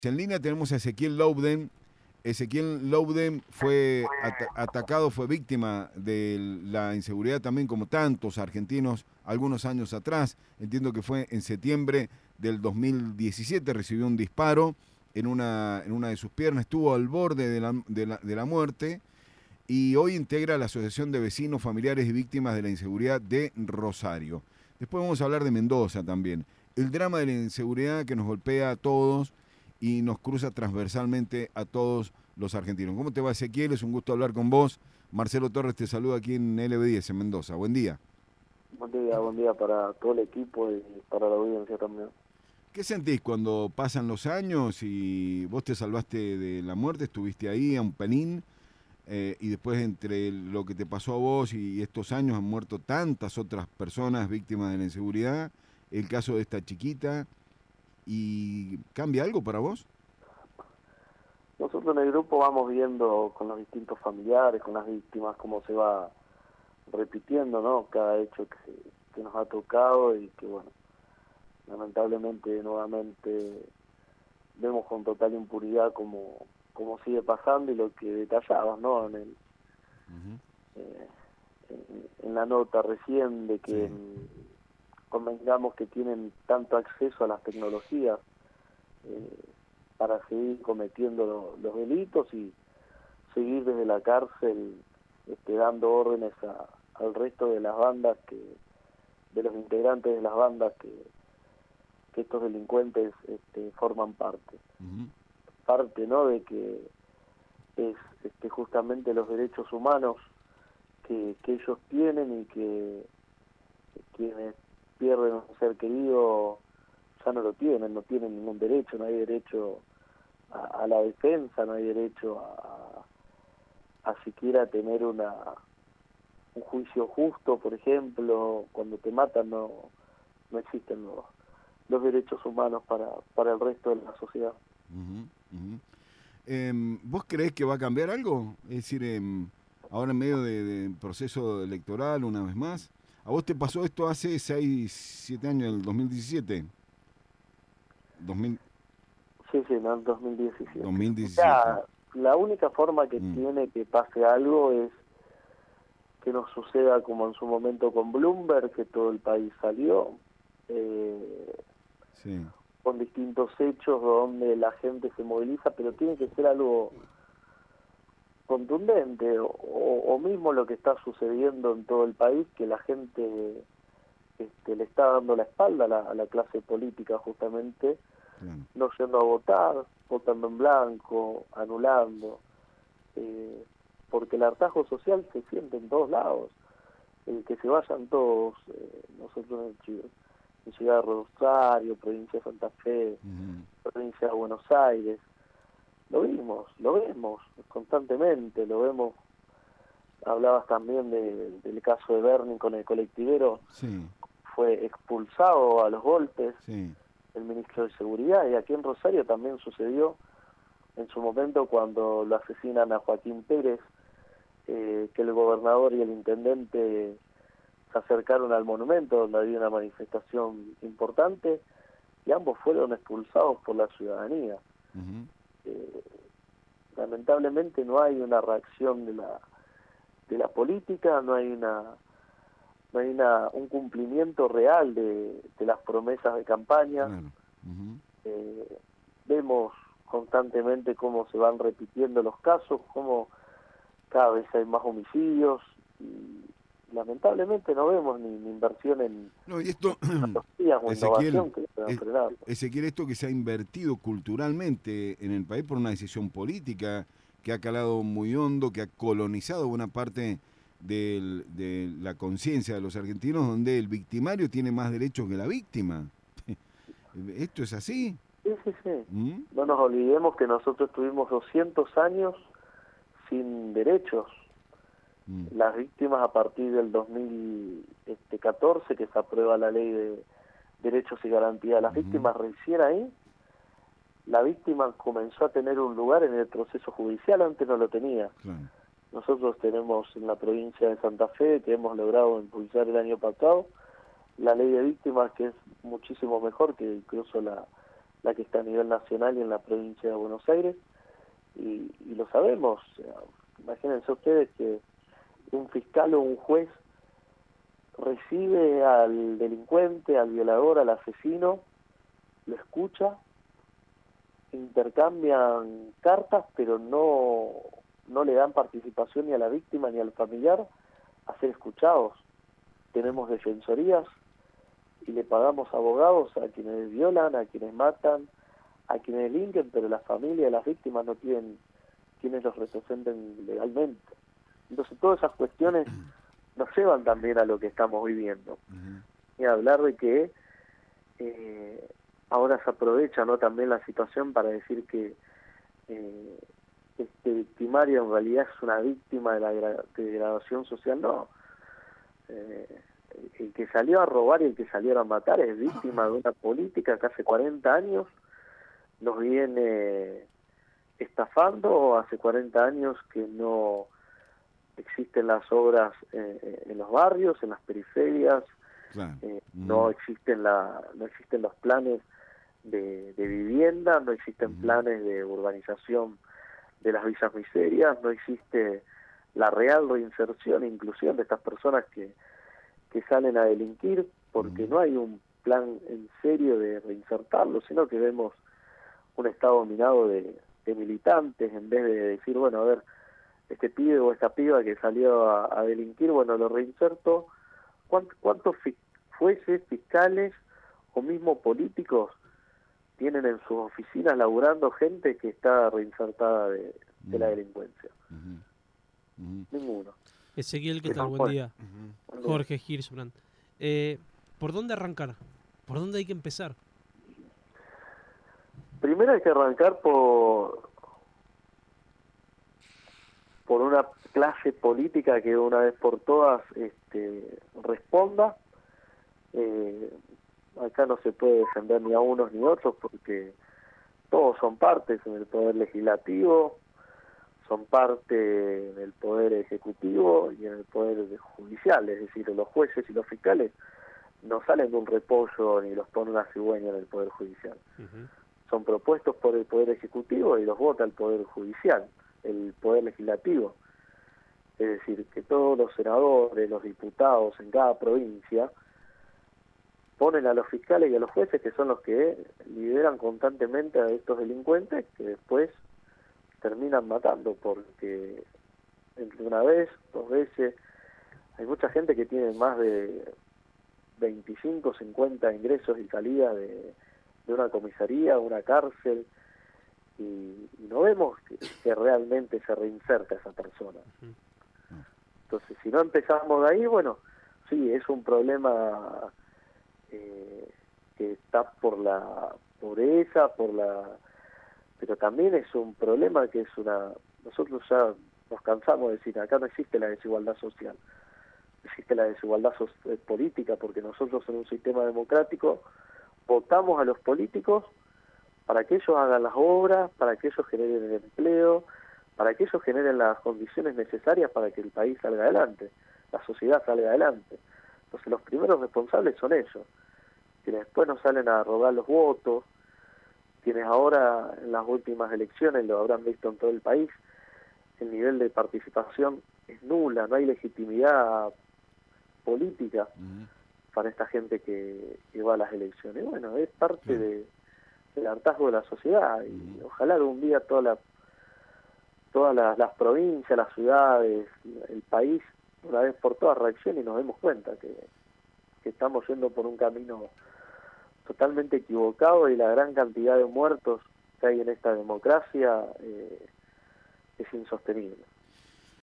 En línea tenemos a Ezequiel Loubden. Ezequiel Loubden fue atacado, fue víctima de la inseguridad también como tantos argentinos algunos años atrás. Entiendo que fue en septiembre del 2017, recibió un disparo en una de sus piernas, estuvo al borde de la muerte y hoy integra la Asociación de Vecinos, Familiares y Víctimas de la Inseguridad de Rosario. Después vamos a hablar de Mendoza también. El drama de la inseguridad que nos golpea a todos y nos cruza transversalmente a todos los argentinos. ¿Cómo te va, Ezequiel? Es un gusto hablar con vos. Marcelo Torres te saluda aquí en LB10 en Mendoza. Buen día. Buen día para todo el equipo y para la audiencia también. ¿Qué sentís cuando pasan los años y vos te salvaste de la muerte, estuviste ahí a un pelín, y después entre lo que te pasó a vos y estos años han muerto tantas otras personas víctimas de la inseguridad, el caso de esta chiquita, y cambia algo para vos? Nosotros en el grupo vamos viendo con los distintos familiares, con las víctimas, cómo se va repitiendo, ¿no? Cada hecho que nos ha tocado y que, bueno, lamentablemente nuevamente vemos con total impunidad cómo sigue pasando y lo que detallabas, ¿no? Ujú. Eh, en la nota recién de que Sí. convengamos que tienen tanto acceso a las tecnologías eh, para seguir cometiendo los delitos y seguir desde la cárcel dando órdenes al resto de las bandas de los integrantes de las bandas que estos delincuentes forman Ujú. parte, ¿no? De que es justamente los derechos humanos que ellos tienen y que quienes pierden un ser querido ya no tienen ningún derecho, no hay derecho a la defensa, no hay derecho a siquiera tener un juicio justo, por ejemplo. Cuando te matan no existen los derechos humanos para el resto de la sociedad. Ujú. Ujú. ¿Vos creés que va a cambiar algo? Es decir, ahora en medio de proceso electoral, una vez más. ¿A vos te pasó esto hace 6 7 años, el 2017? 2000, Sí, sí, en el 2017. 2017. Ya, la única forma que Mm, tiene que pase algo es que no suceda como en su momento con Bloomberg, que todo el país salió, eh, sí. con distintos hechos donde la gente se moviliza, pero tiene que ser algo contundente, o mismo lo que está sucediendo en todo el país, que la gente le está dando la espalda a la clase política, justamente Claro. no yendo a votar, votando en blanco, anulando, eh, porque el hartazgo social se siente en todos lados. Que se vayan todos, nosotros en Ciudad de Rosario, provincia de Santa Fe, Ujú. provincia de Buenos Aires, lo vemos constantemente, lo vemos. Hablabas también del caso de Bernie con el colectivero, Sí, fue expulsado a los golpes sí. el ministro de Seguridad, y aquí en Rosario también sucedió en su momento cuando lo asesinan a Joaquín Pérez, que el gobernador y el intendente se acercaron al monumento donde había una manifestación importante y ambos fueron expulsados por la ciudadanía. Ujú. Eh, Lamentablemente no hay una reacción de la política, no hay un cumplimiento real de las promesas de campaña. Claro. Ujú. Eh, Vemos constantemente cómo se van repitiendo los casos, cómo cada vez hay más homicidios y lamentablemente no vemos ni inversión No, y en esto, tecnologías o Ezequiel, innovación que puedan frenarlo. Ezequiel, esto que se ha invertido culturalmente en el país por una decisión política que ha calado muy hondo, que ha colonizado buena parte de la conciencia de los argentinos, donde el victimario tiene más derechos que la víctima. ¿Esto es así? Sí, sí, sí. ¿Mm? No nos olvidemos que nosotros tuvimos 200 años sin derechos. Mm. Las víctimas a partir del 2014, que se aprueba la ley de derechos y garantías, las Ujú. víctimas recién ahí, la víctima comenzó a tener un lugar en el proceso judicial, antes no lo tenía. Claro. Nosotros tenemos en la provincia de Santa Fe, que hemos logrado impulsar el año pasado, la ley de víctimas, que es muchísimo mejor que incluso la que está a nivel nacional y en la provincia de Buenos Aires, y lo sabemos. O sea, imagínense ustedes que un fiscal o un juez recibe al delincuente, al violador, al asesino, lo escucha, intercambian cartas, pero no le dan participación ni a la víctima ni al familiar a ser escuchados. Tenemos defensorías y le pagamos abogados a quienes violan, a quienes matan, a quienes delinquen, pero la familia de las víctimas no tienen quienes los representen legalmente. Entonces todas esas cuestiones nos llevan también a lo que estamos viviendo. Y hablar de que ahora se aprovecha, ¿no?, también la situación para decir que este victimario en realidad es una víctima de la degradación social. No. El que salió a robar y el que salió a matar es víctima de una política que hace 40 años nos viene estafando. Hace 40 años que no existen las obras en los barrios, en las periferias. Claro. No existen los planes de vivienda, no existen planes de urbanización de las villas miserias, no existe la real reinserción e inclusión de estas personas que salen a delinquir, porque no hay un plan en serio de reinsertarlos, sino que vemos un estado dominado de militantes, en vez de decir, bueno, a ver, este pibe o esta piba que salió a delinquir, bueno, lo reinserto. ¿Cuántos jueces, fiscales o mismo políticos tienen en sus oficinas laburando gente que está reinsertada de la delincuencia? Ninguno. Ezequiel, ¿qué tal? Buen día. Jorge Hirschbrand. ¿Por dónde arrancar? ¿Por dónde hay que empezar? Primero hay que arrancar por una clase política que una vez por todas responda. Acá no se puede defender ni a unos ni a otros porque todos son partes en el poder legislativo, son parte en el poder ejecutivo y en el poder judicial, es decir, los jueces y los fiscales no salen de un repollo ni los pone una cigüeña en el poder judicial. Son propuestos por el poder ejecutivo y los vota el poder judicial, el poder legislativo. Es decir, que todos los senadores, los diputados en cada provincia ponen a los fiscales y a los jueces, que son los que liberan constantemente a estos delincuentes que después terminan matando, porque entre una vez, 2 veces, hay mucha gente que tiene más de 25, 50 ingresos y salidas de una comisaría, una cárcel, y no vemos que realmente se reinserta esa persona. Entonces, si no empezamos de ahí, bueno, sí, es un problema que está por la pobreza, pero también es un problema que es nosotros ya nos cansamos de decir, acá no existe la desigualdad social, existe la desigualdad política, porque nosotros en un sistema democrático votamos a los políticos para que ellos hagan las obras, para que ellos generen el empleo, para que ellos generen las condiciones necesarias para que el país salga adelante, la sociedad salga adelante. Entonces los primeros responsables son ellos, quienes después nos salen a robar los votos, quienes ahora en las últimas elecciones, lo habrán visto en todo el país, el nivel de participación es nula, no hay legitimidad política para esta gente que va a las elecciones. Bueno, es parte del hartazgo de la sociedad, y ojalá algún día todas las provincias, las ciudades, el país, una vez por todas reaccionen y nos demos cuenta que estamos yendo por un camino totalmente equivocado, y la gran cantidad de muertos que hay en esta democracia es insostenible.